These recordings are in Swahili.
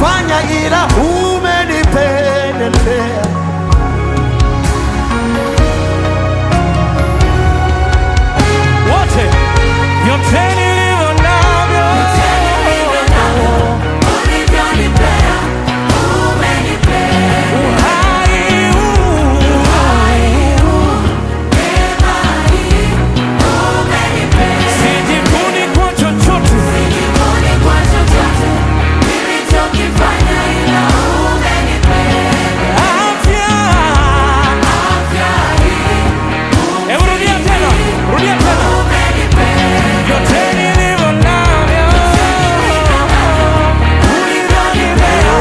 nilichokifanya, ila umenipendelea. Wote yote nilivyo navyo, ulivyonipea, umenipea. uhai huu, Neema hii, umenipea. sijivuni kwa chochote, Sijivuni kwa chochote nilichokifanya, ila umenipea. afya. Afya hii, Hebu rudia tena, rudia tena. umenipea. Yote nilivyo navyo, ulivyonipea,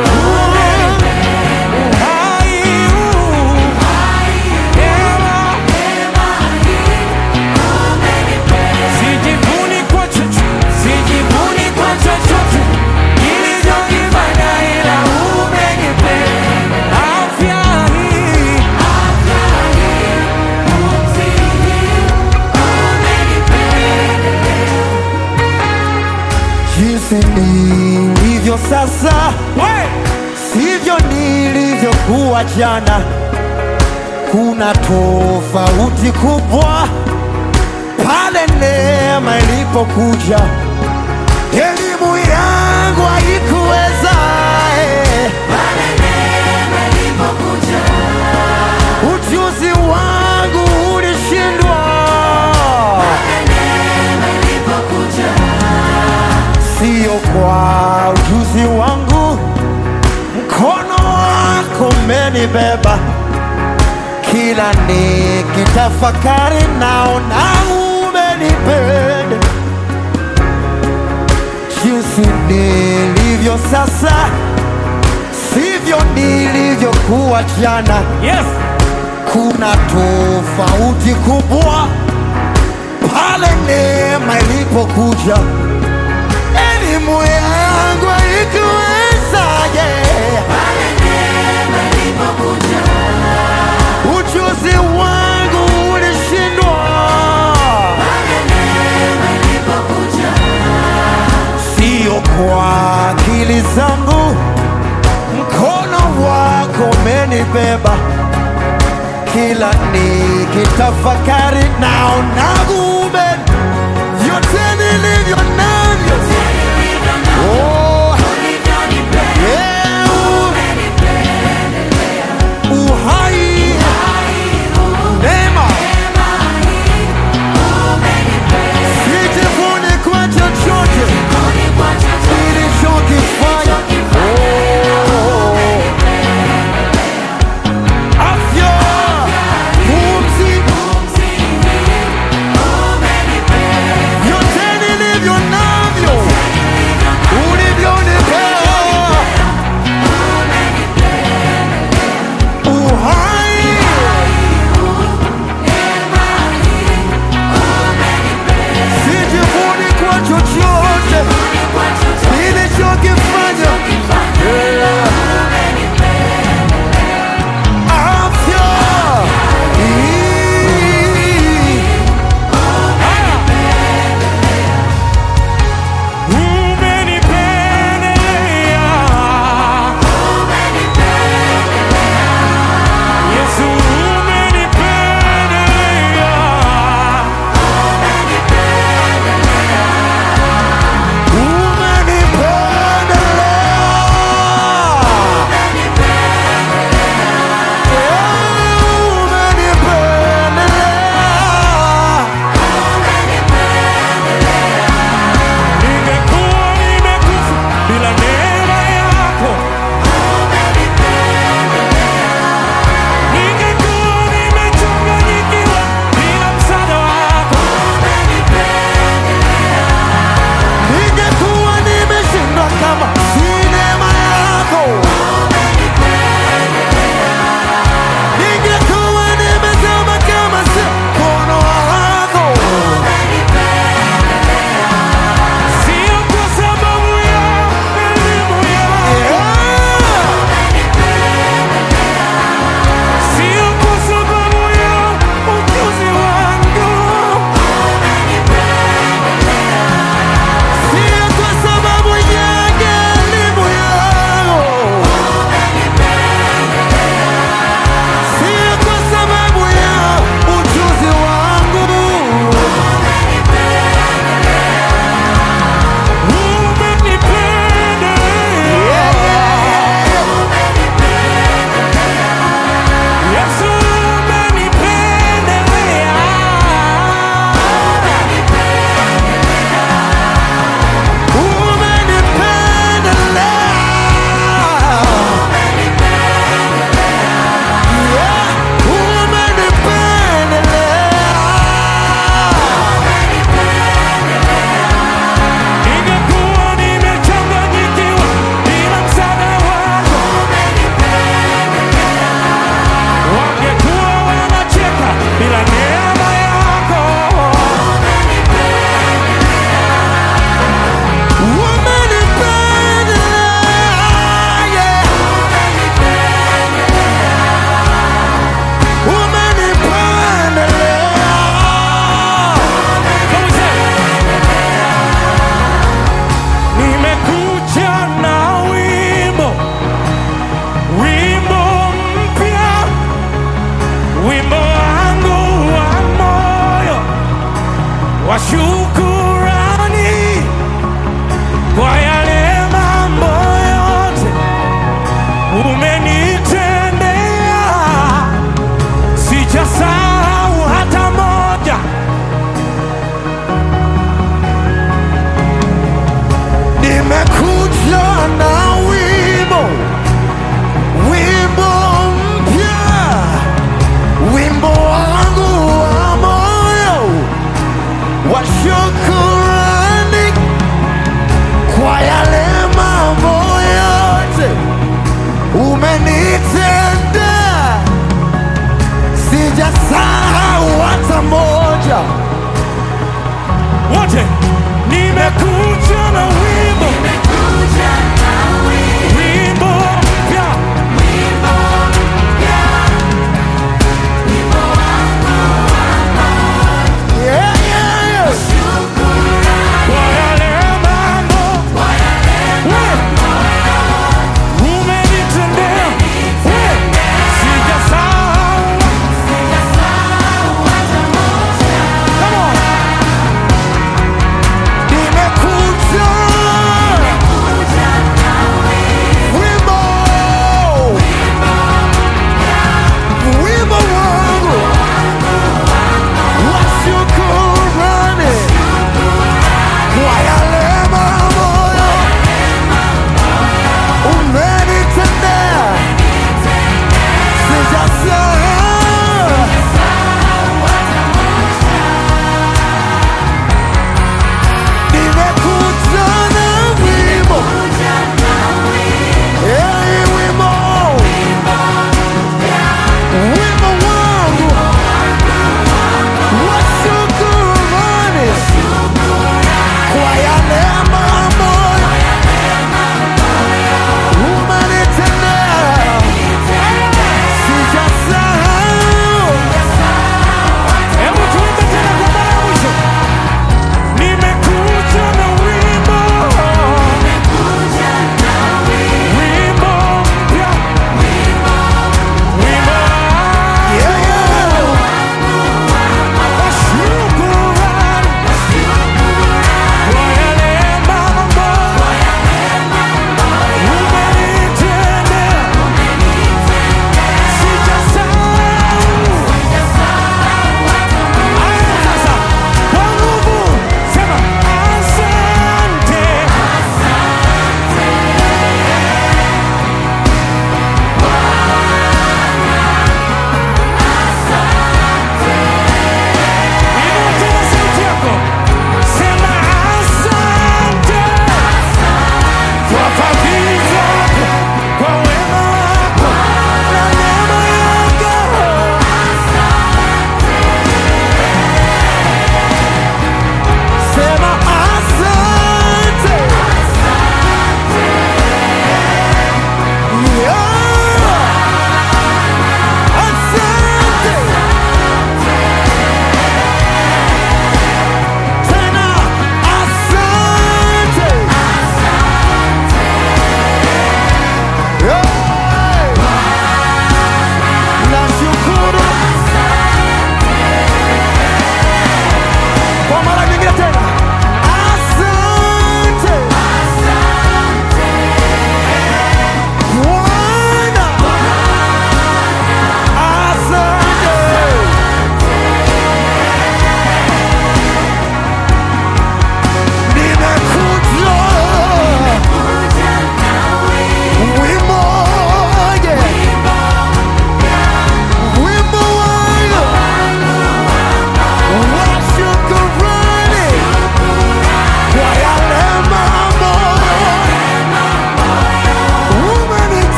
uhai huu, neema. Sijivuni kwa chochote nilichokifanya, ila umenipea. Afya hii, Jinsi nilivyo sasa we sivyo nilivyokuwa jana. Kuna tofauti kubwa pale neema ilipokuja. Elimu yangu haikuweza, ujuzi wangu ulishindwa. Sio kwa ujuzi wangu, mkono wako umenibeba. Kila nikitafakari naona umenipenda. Jinsi nilivyo sasa sivyo nilivyokuwa jana. yes. Kuna tofauti kubwa pale neema ilipokuja. Elimu yangu haikuwezaje, ujuzi wangu ulishindwa. Sio kwa akili zangu, mkono wako umenibeba. Kila nikitafakari naona vyote nilivyo navyo. Oh, yeah, uhai, neema, sijivuni kwa chochote nilichokifanya. Oh, afya, pumzi, vyote nilivyo navyo. umenitenda, sijasahau hata moja. Wote nimekuja na wimbo, Nimekuja na wimbo mpya, wimbo mpya, wimbo wangu Yeah, yeah, yeah. shukrani kwa yale mambo kwa yale umenitendea.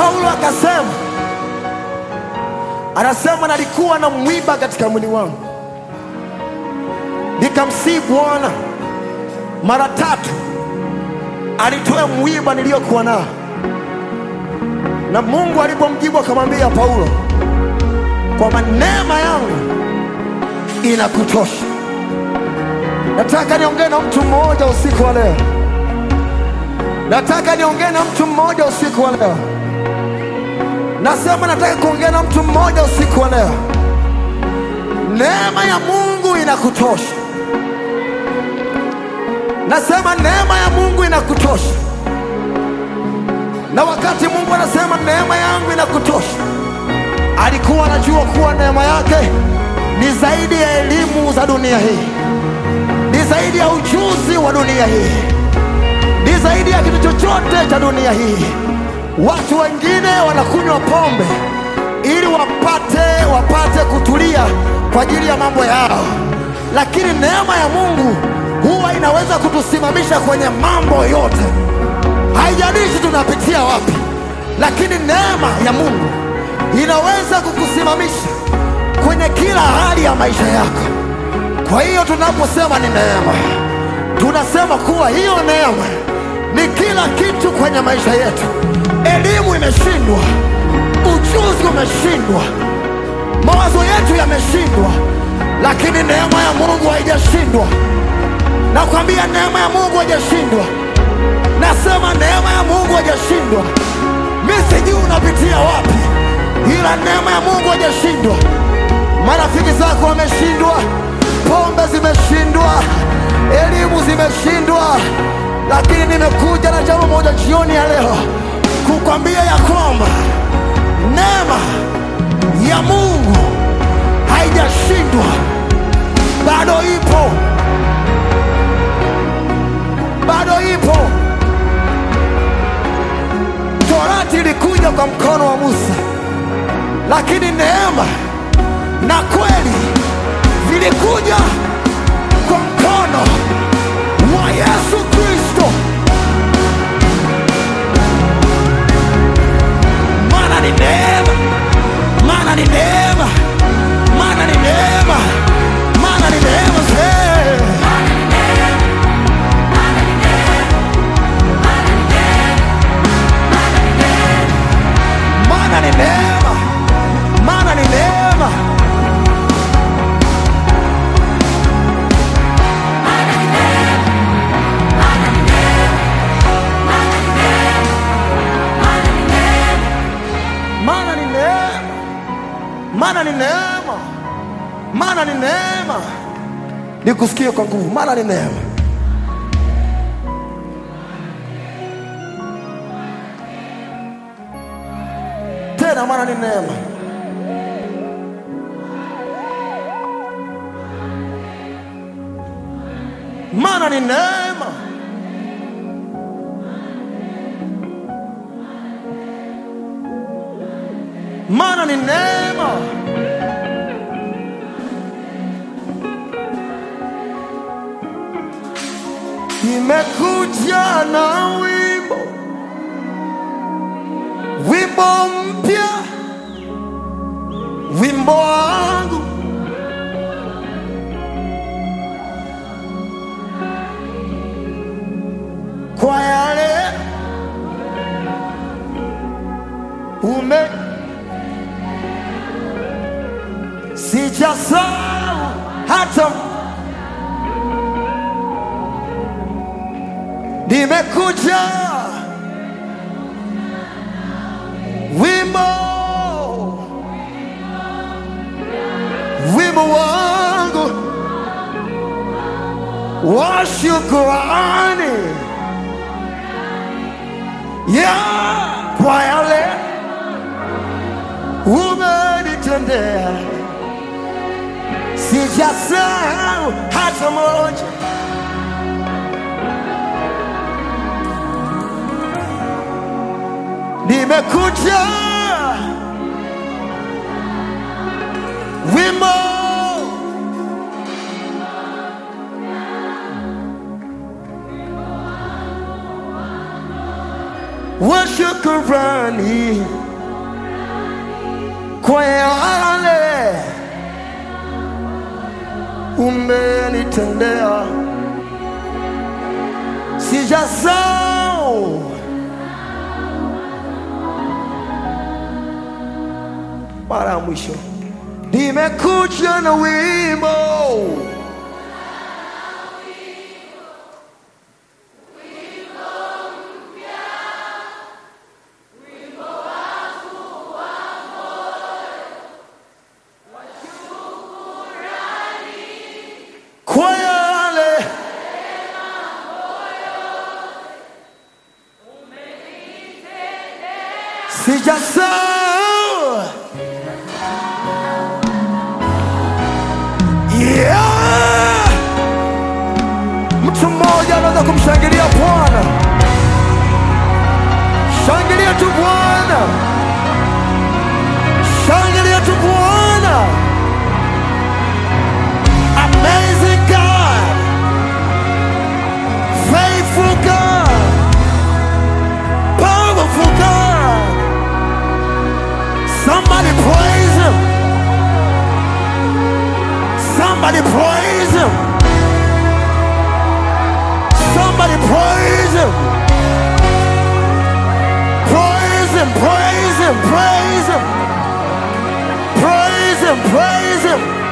Paulo akasema, anasema nalikuwa na mwiba katika mwili wangu, nikamsihi Bwana mara 3 alitoa mwiba niliyokuwa nao. Na Mungu alipomjibu akamwambia Paulo kwamba neema yangu inakutosha. Nataka niongee na mtu mmoja usiku wa leo. Nataka niongee na mtu mmoja usiku wa leo. Nasema nataka kuongea na mtu mmoja usiku wa leo. Neema ya Mungu inakutosha. Nasema neema ya Mungu inakutosha. Na wakati Mungu anasema neema yangu inakutosha, alikuwa anajua kuwa neema yake ni zaidi ya elimu za dunia hii, ni zaidi ya ujuzi wa dunia hii, ni zaidi ya kitu chochote cha dunia hii. Watu wengine wanakunywa pombe ili wapate kutulia kwa ajili ya mambo yao, lakini neema ya Mungu huwa inaweza kutusimamisha kwenye mambo yote. Haijalishi tunapitia wapi, lakini neema ya Mungu inaweza kukusimamisha kwenye kila hali ya maisha yako. Kwa hiyo tunaposema ni neema, tunasema kuwa hiyo neema ni kila kitu kwenye maisha yetu. Elimu imeshindwa, ujuzi umeshindwa, mawazo yetu yameshindwa, lakini neema ya Mungu haijashindwa. Nakwambia neema ya Mungu haijashindwa. Nasema neema ya Mungu haijashindwa. Mimi sijui unapitia wapi, ila neema ya Mungu haijashindwa. Marafiki zako wameshindwa, pombe zimeshindwa, elimu zimeshindwa, lakini nimekuja na jambo moja jioni ya leo kukwambia ya kwamba neema ya Mungu haijashindwa, bado ipo, bado ipo. Torati ilikuja kwa mkono wa Musa, lakini neema na kweli vilikuja kwa mkono wa Yesu Kristo. Maana ni neema, maana ni neema, maana ni neema, maana ni neema, maana ni neema, maana ni neema. Maana ni neema, maana ni neema. Nikusikie kwa nguvu, maana ni neema. Tena maana ni neema. Maana ni neema. Maana ni neema. Nimekuja na wimbo mpya, wimbo wangu kwa yale sijasahau hata. Nimekuja wimbo wangu wa shukrani, kwa yale umenitendea, sijasahau hata moja. Nimekuja wimbo wa shukrani kwa yale umenitendea. Sijasahau mara ya mwisho, nimekuja na wimbo kwa yale sijasahau. Yeah! Mtu mmoja anaweza kumshangilia Bwana. Shangilia tu Bwana, shangilia tu Bwana. Amazing God, faithful God, powerful God. Somebody praise Him. Somebody praise Him. Somebody praise Him. Praise Him, praise Him, praise Him. Praise Him, praise Him.